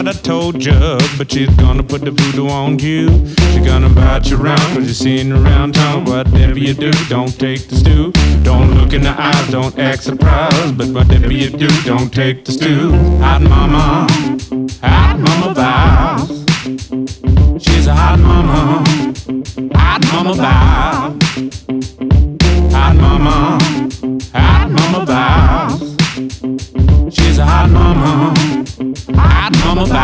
I told you, but she's gonna put the voodoo on you. She's gonna bite you around, cause you're seen around town. Whatever you do, don't take the stew. Don't look in the eyes, don't act surprised. But whatever you do, don't take the stew. Hot mama Val. She's a hot mama Val. Hot mama Val. She's a hot mama Val.